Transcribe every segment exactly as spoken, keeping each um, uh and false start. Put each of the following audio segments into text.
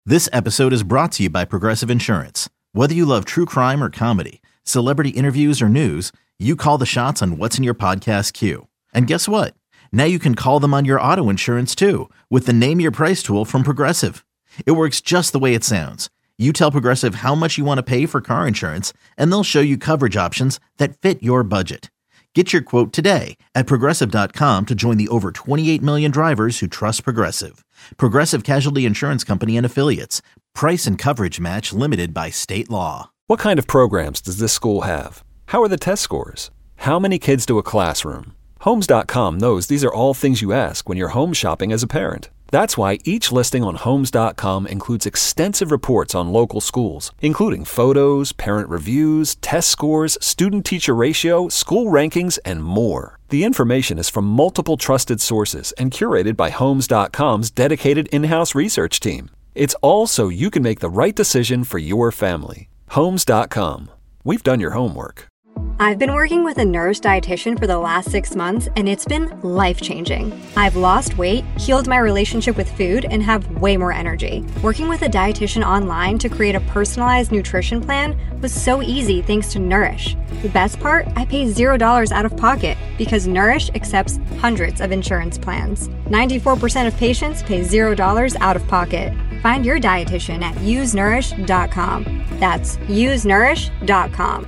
This episode is brought to you by Progressive Insurance. Whether you love true crime or comedy, celebrity interviews or news, you call the shots on what's in your podcast queue. And guess what? Now you can call them on your auto insurance too with the Name Your Price tool from Progressive. It works just the way it sounds. You tell Progressive how much you want to pay for car insurance, and they'll show you coverage options that fit your budget. Get your quote today at Progressive dot com to join the over twenty-eight million drivers who trust Progressive. Progressive Casualty Insurance Company and Affiliates. Price and coverage match limited by state law. What kind of programs does this school have? How are the test scores? How many kids to a classroom? Homes dot com knows these are all things you ask when you're home shopping as a parent. That's why each listing on Homes dot com includes extensive reports on local schools, including photos, parent reviews, test scores, student-teacher ratio, school rankings, and more. The information is from multiple trusted sources and curated by Homes dot com's dedicated in-house research team. It's all so you can make the right decision for your family. Homes dot com. We've done your homework. I've been working with a nurse dietitian for the last six months, and it's been life-changing. I've lost weight, healed my relationship with food, and have way more energy. Working with a dietitian online to create a personalized nutrition plan was so easy thanks to Nourish. The best part? I pay zero dollars out of pocket because Nourish accepts hundreds of insurance plans. ninety-four percent of patients pay zero dollars out of pocket. Find your dietitian at use nourish dot com. That's use nourish dot com.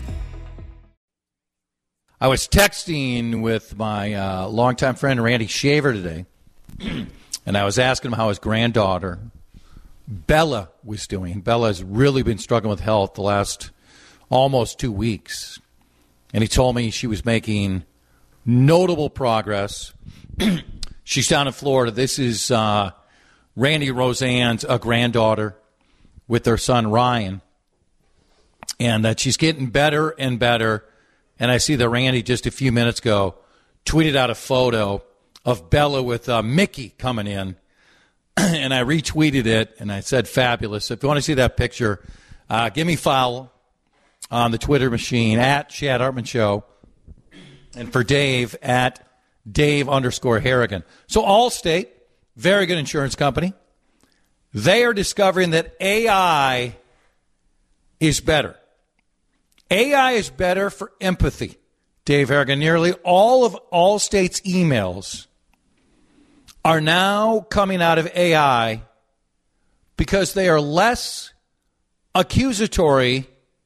I was texting with my uh, longtime friend Randy Shaver today, and I was asking him how his granddaughter, Bella, was doing. Bella has really been struggling with health the last almost two weeks, and he told me she was making notable progress. She's down in Florida. This is uh, Randy Roseanne's a granddaughter with their son Ryan, and that she's getting better and better. And I see that Randy just a few minutes ago tweeted out a photo of Bella with uh, Mickey coming in. And I retweeted it, and I said fabulous. So if you want to see that picture, uh, give me follow on the Twitter machine, at Chad Hartman Show. And for Dave, at Dave underscore Harrigan. So Allstate, very good insurance company. They are discovering that A I is better. A I is better for empathy, Dave Harrigan. Nearly all of Allstate's emails are now coming out of A I because they are less accusatory,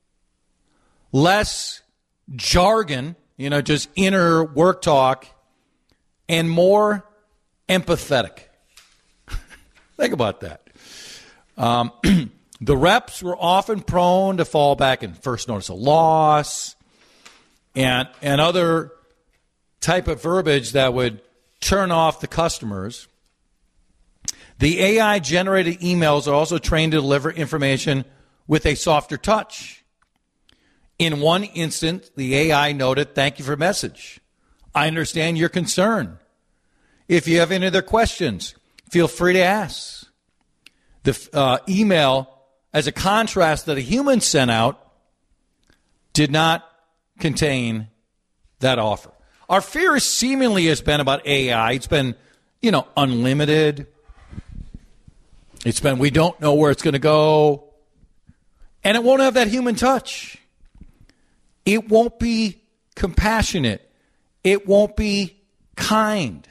less jargon, you know, just inner work talk, and more empathetic. Think about that. Um The reps were often prone to fall back in first notice of loss and and other type of verbiage that would turn off the customers. The A I-generated emails are also trained to deliver information with a softer touch. In one instance, the A I noted, "Thank you for message. I understand your concern. If you have any other questions, feel free to ask." The uh, email, as a contrast that a human sent out, did not contain that offer. Our fear seemingly has been about A I. It's been, you know, unlimited. It's been, we don't know where it's going to go. And it won't have that human touch. It won't be compassionate. It won't be kind.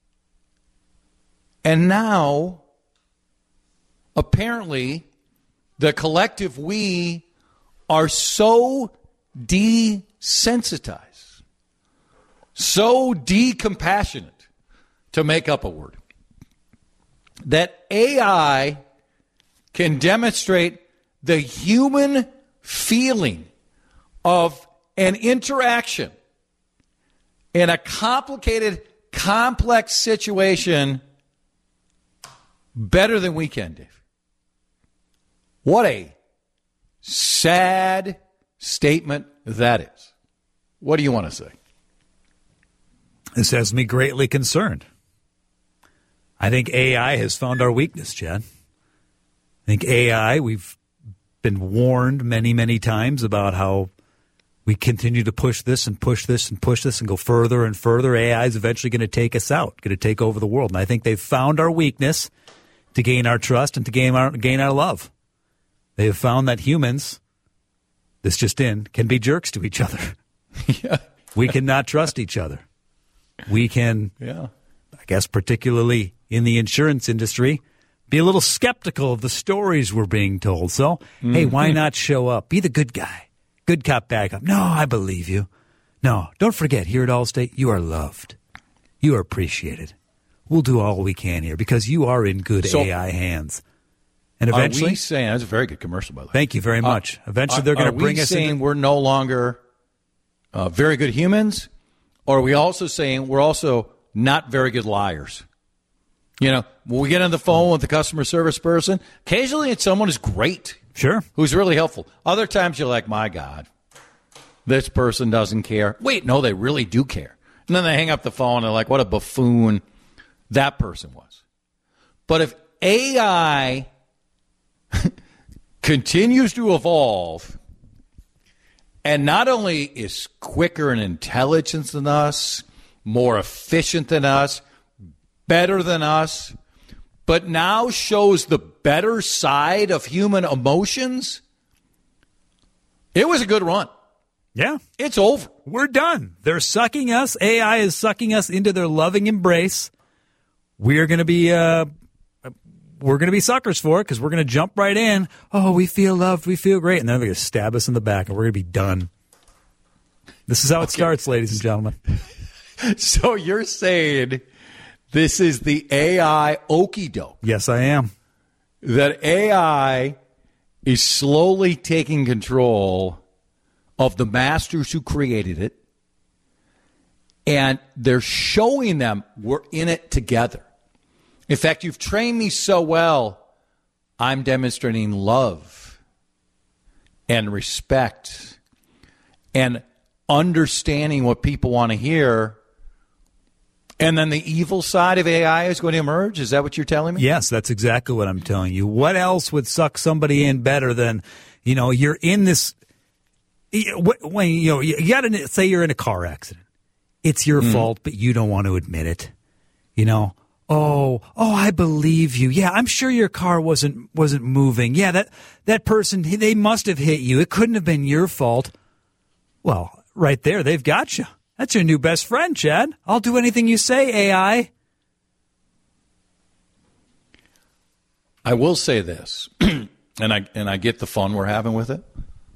And now, apparently, the collective we are so desensitized, so decompassionate, to make up a word, that A I can demonstrate the human feeling of an interaction in a complicated, complex situation better than we can, Dave. What a sad statement that is. What do you want to say? This has me greatly concerned. I think A I has found our weakness, Chad. I think A I, we've been warned many, many times about how we continue to push this and push this and push this and go further and further. A I is eventually going to take us out, going to take over the world. And I think they've found our weakness. to gain our trust and to gain our, gain our love. They have found that humans, this just in, can be jerks to each other. Yeah. We cannot trust each other. We can, yeah. I guess particularly in the insurance industry, be a little skeptical of the stories we're being told. So, mm-hmm. hey, why not show up? Be the good guy. Good cop, bad cop. No, I believe you. No, don't forget, here at Allstate, you are loved. You are appreciated. We'll do all we can here because you are in good so, A I hands. And eventually, are we saying that's a very good commercial, by the way. Thank you very much. Uh, eventually, they're going to bring us. Are we saying we're no longer uh, very good humans, or are we also saying we're also not very good liars? You know, when we get on the phone with the customer service person, occasionally it's someone who's great, sure, who's really helpful. Other times you're like, my God, this person doesn't care. Wait, no, they really do care. And then they hang up the phone and they're like, what a buffoon that person was. But if A I continues to evolve and not only is quicker in intelligence than us, more efficient than us, better than us, but now shows the better side of human emotions, it was a good run. Yeah. It's over. We're done. They're sucking us. A I is sucking us into their loving embrace. We're going to be uh, we're going to be suckers for it because we're going to jump right in. Oh, we feel loved. We feel great. And then they're going to stab us in the back and we're going to be done. This is how it okay. starts, ladies and gentlemen. So you're saying this is the A I okie doke? Yes, I am. That A I is slowly taking control of the masters who created it, and they're showing them we're in it together. In fact, you've trained me so well, I'm demonstrating love and respect and understanding what people want to hear. And then the evil side of A I is going to emerge? Is that what you're telling me? Yes, that's exactly what I'm telling you. What else would suck somebody in better than, you know, you're in this, when, you know, you got to say you're in a car accident. It's your mm. fault, but you don't want to admit it. You know, oh, oh, I believe you. Yeah, I'm sure your car wasn't wasn't moving. Yeah, that, that person, they must have hit you. It couldn't have been your fault. Well, right there, they've got you. That's your new best friend, Chad. I'll do anything you say, A I. I will say this, and I and I get the fun we're having with it.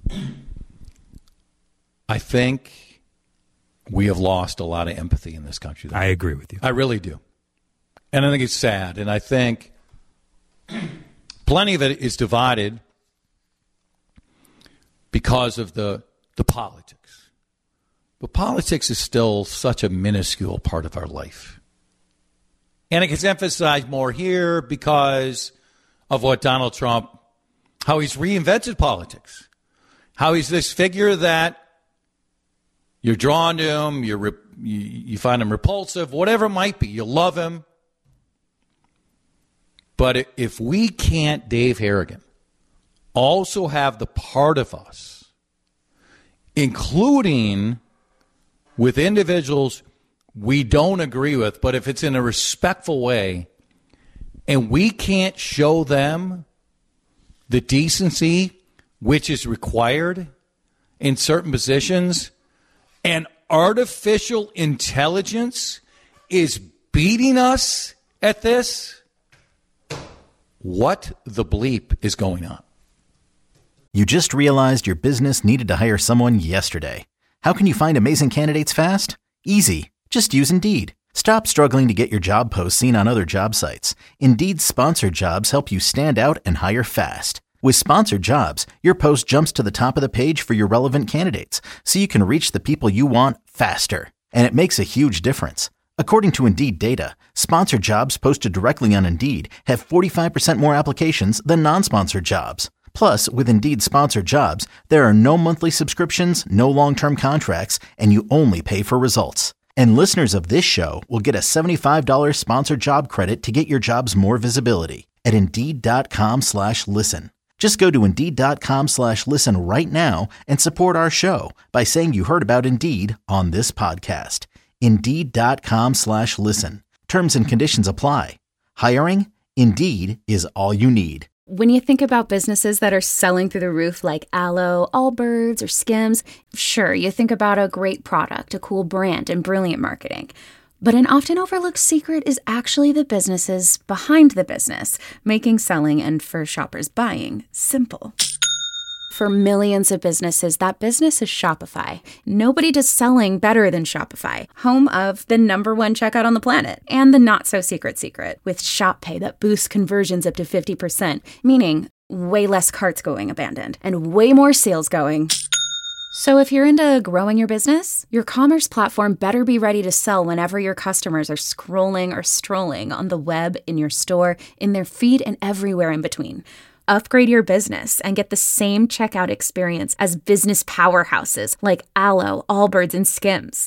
I think we have lost a lot of empathy in this country. I agree with you. I really do. And I think it's sad. And I think plenty of it is divided because of the the politics. But politics is still such a minuscule part of our life. And it gets emphasized more here because of what Donald Trump, how he's reinvented politics. How he's this figure that you're drawn to him, you're, you, you find him repulsive, whatever it might be. You love him. But if we can't, Dave Harrigan, also have the part of us, including with individuals we don't agree with, but if it's in a respectful way, and we can't show them the decency which is required in certain positions, and artificial intelligence is beating us at this, what the bleep is going on? You just realized your business needed to hire someone yesterday. How can you find amazing candidates fast? Easy. Just use Indeed. Stop struggling to get your job posts seen on other job sites. Indeed's sponsored jobs help you stand out and hire fast. With sponsored jobs, your post jumps to the top of the page for your relevant candidates, so you can reach the people you want faster. And it makes a huge difference. According to Indeed data, sponsored jobs posted directly on Indeed have forty-five percent more applications than non-sponsored jobs. Plus, with Indeed sponsored jobs, there are no monthly subscriptions, no long-term contracts, and you only pay for results. And listeners of this show will get a seventy-five dollars sponsored job credit to get your jobs more visibility at Indeed.com slash listen. Just go to Indeed.com slash listen right now and support our show by saying you heard about Indeed on this podcast. Indeed.com slash listen. Terms and conditions apply. Hiring? Indeed is all you need. When you think about businesses that are selling through the roof like Aloe, Allbirds, or Skims, sure, you think about a great product, a cool brand, and brilliant marketing. But an often overlooked secret is actually the businesses behind the business, making selling and, for shoppers, buying simple. For millions of businesses, that business is Shopify. Nobody does selling better than Shopify, home of the number one checkout on the planet and the not-so-secret secret with Shop Pay that boosts conversions up to fifty percent, meaning way less carts going abandoned and way more sales going. So if you're into growing your business, your commerce platform better be ready to sell whenever your customers are scrolling or strolling on the web, in your store, in their feed, and everywhere in between. Upgrade your business and get the same checkout experience as business powerhouses like Aloe, Allbirds, and Skims.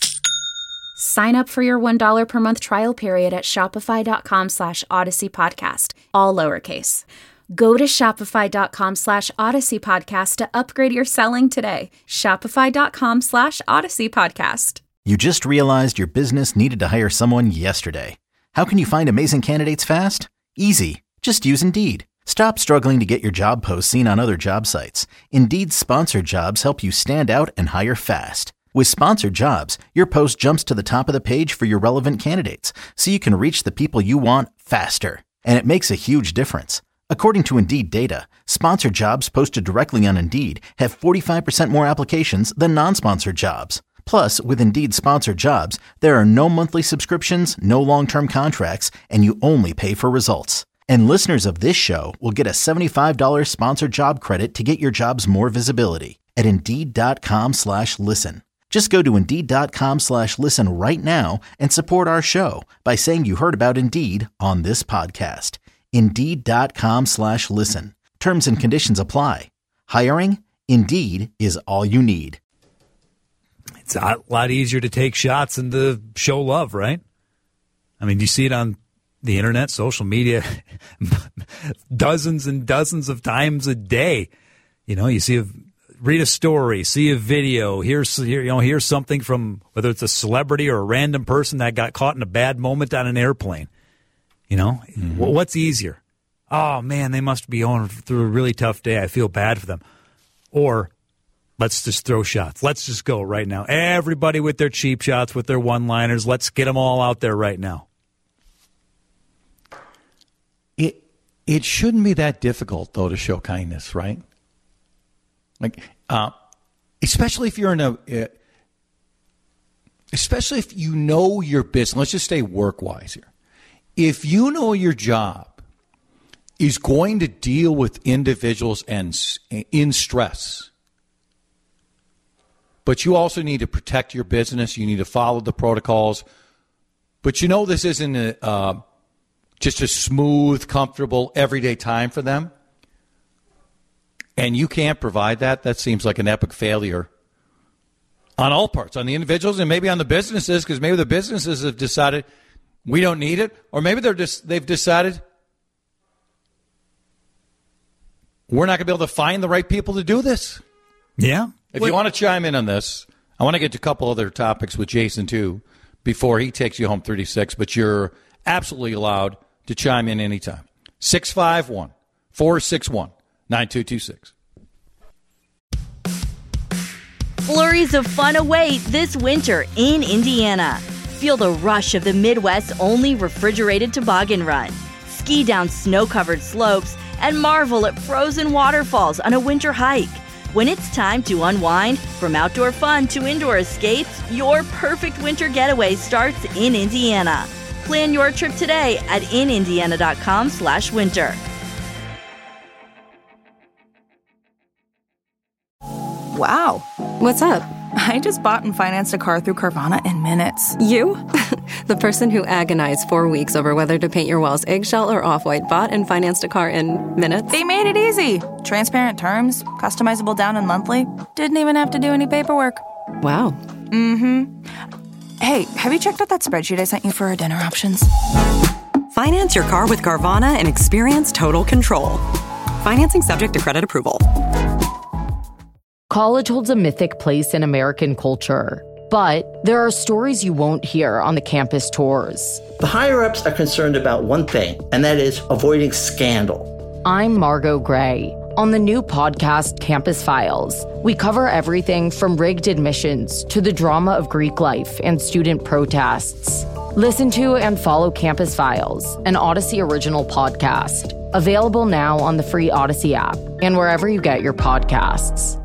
Sign up for your one dollar per month trial period at shopify.com slash Odyssey Podcast, all lowercase. Go to shopify.com slash Odyssey Podcast to upgrade your selling today. Shopify.com slash Odyssey Podcast. You just realized your business needed to hire someone yesterday. How can you find amazing candidates fast? Easy. Just use Indeed. Stop struggling to get your job posts seen on other job sites. Indeed's sponsored jobs help you stand out and hire fast. With sponsored jobs, your post jumps to the top of the page for your relevant candidates, so you can reach the people you want faster. And it makes a huge difference. According to Indeed data, sponsored jobs posted directly on Indeed have forty-five percent more applications than non-sponsored jobs. Plus, with Indeed sponsored jobs, there are no monthly subscriptions, no long-term contracts, and you only pay for results. And listeners of this show will get a seventy-five dollars sponsored job credit to get your jobs more visibility at Indeed.com slash listen. Just go to Indeed.com slash listen right now and support our show by saying you heard about Indeed on this podcast. Indeed.com slash listen. Terms and conditions apply. Hiring? Indeed is all you need. It's a lot easier to take shots and to show love, right? I mean, you see it on the internet, social media, dozens and dozens of times a day. You know, you see a, read a story, see a video, hear, you know, hear something from whether it's a celebrity or a random person that got caught in a bad moment on an airplane. You know, mm-hmm. What's easier? Oh, man, they must be going through a really tough day. I feel bad for them. Or let's just throw shots. Let's just go right now. Everybody with their cheap shots, with their one-liners. Let's get them all out there right now. It it shouldn't be that difficult, though, to show kindness, right? Like, uh, especially if you're in a, uh, especially if you know your business. Let's just stay work-wise here. If you know your job is going to deal with individuals and in stress, but you also need to protect your business, you need to follow the protocols, but you know this isn't a, uh, just a smooth, comfortable, everyday time for them, and you can't provide that, that seems like an epic failure on all parts, on the individuals and maybe on the businesses, because maybe the businesses have decided we don't need it, or maybe they're just they've decided we're not going to be able to find the right people to do this. Yeah. If you want to chime in on this, I want to get to a couple other topics with Jason, too, before he takes you home thirty-six, but you're absolutely allowed to chime in anytime. six five one, four six one, nine two two six. Flurries of fun await this winter in Indiana. Feel the rush of the Midwest's only refrigerated toboggan run. Ski down snow-covered slopes and marvel at frozen waterfalls on a winter hike. When it's time to unwind, from outdoor fun to indoor escapes, your perfect winter getaway starts in Indiana. Plan your trip today at inindiana.com slash winter. Wow. What's up? I just bought and financed a car through Carvana in minutes. You? The person who agonized four weeks over whether to paint your walls eggshell or off-white bought and financed a car in minutes? They made it easy. Transparent terms, customizable down and monthly. Didn't even have to do any paperwork. Wow. Mm-hmm. Hey, have you checked out that spreadsheet I sent you for our dinner options? Finance your car with Carvana and experience total control. Financing subject to credit approval. College holds a mythic place in American culture. But there are stories you won't hear on the campus tours. The higher-ups are concerned about one thing, and that is avoiding scandal. I'm Margot Gray. On the new podcast, Campus Files, we cover everything from rigged admissions to the drama of Greek life and student protests. Listen to and follow Campus Files, an Odyssey original podcast. Available now on the free Odyssey app and wherever you get your podcasts.